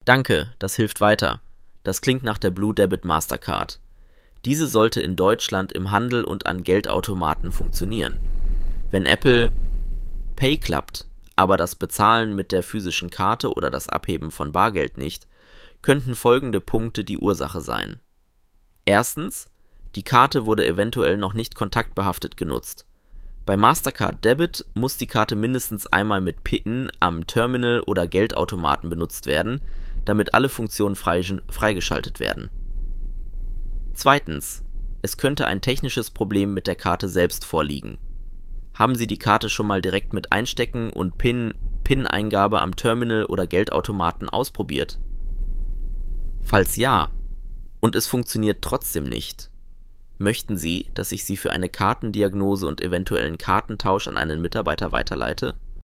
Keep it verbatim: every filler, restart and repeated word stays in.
Danke, das hilft weiter. Das klingt nach der Blue Debit Mastercard. Diese sollte in Deutschland im Handel und an Geldautomaten funktionieren. Wenn Apple Pay klappt, aber das Bezahlen mit der physischen Karte oder das Abheben von Bargeld nicht, könnten folgende Punkte die Ursache sein. Erstens, die Karte wurde eventuell noch nicht kontaktbehaftet genutzt. Bei Mastercard Debit muss die Karte mindestens einmal mit PIN am Terminal oder Geldautomaten benutzt werden, damit alle Funktionen freigeschaltet werden. Zweitens, es könnte ein technisches Problem mit der Karte selbst vorliegen. Haben Sie die Karte schon mal direkt mit Einstecken und PIN, PIN-Eingabe am Terminal oder Geldautomaten ausprobiert? Falls ja, und es funktioniert trotzdem nicht, möchten Sie, dass ich Sie für eine Kartendiagnose und eventuellen Kartentausch an einen Mitarbeiter weiterleite?